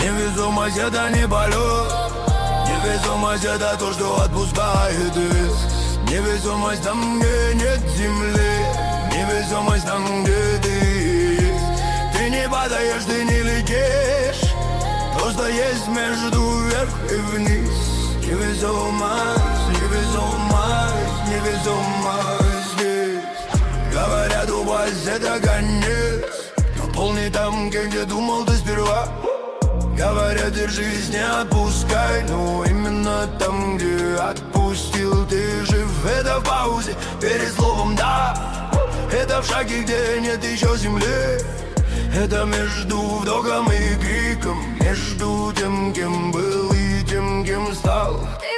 Невесомость это не полет. Невесомость это то, что отпускает вес. Невесомость там, где нет земли. Невесомость там, где ты есть. Ты не падаешь, ты не летишь. Просто есть между вверх и вниз. Невесомость, невесомость, невесомость здесь. Говорят, упасть это конец, но полный там, где думал ты сперва. Говорят, держись, не отпускай, но именно там, где отпустил, ты жив. Это в паузе перед словом «да». Это в шаге, где нет еще земли. Это между вдохом и криком, между тем, кем был и тем, кем стал.